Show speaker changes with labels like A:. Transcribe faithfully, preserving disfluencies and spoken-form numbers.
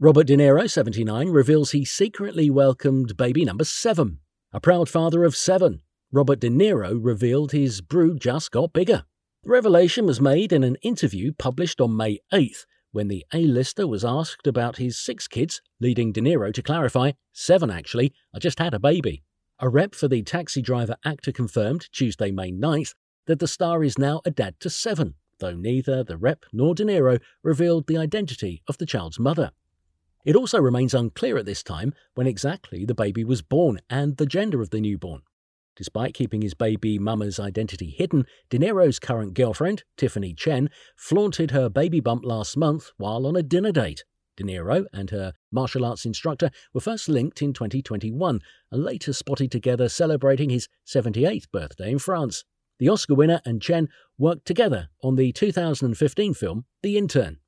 A: Robert De Niro, seventy-nine, reveals he secretly welcomed baby number seven. A proud father of seven, Robert De Niro revealed his brood just got bigger. The revelation was made in an interview published on May eighth, when the A-lister was asked about his six kids, leading De Niro to clarify, seven actually, I just had a baby. A rep for the Taxi Driver actor confirmed Tuesday, May ninth, that the star is now a dad to seven, though neither the rep nor De Niro revealed the identity of the child's mother. It also remains unclear at this time when exactly the baby was born and the gender of the newborn. Despite keeping his baby mama's identity hidden, De Niro's current girlfriend, Tiffany Chen, flaunted her baby bump last month while on a dinner date. De Niro and her martial arts instructor were first linked in twenty twenty-one and later spotted together celebrating his seventy-eighth birthday in France. The Oscar winner and Chen worked together on the two thousand fifteen film The Intern.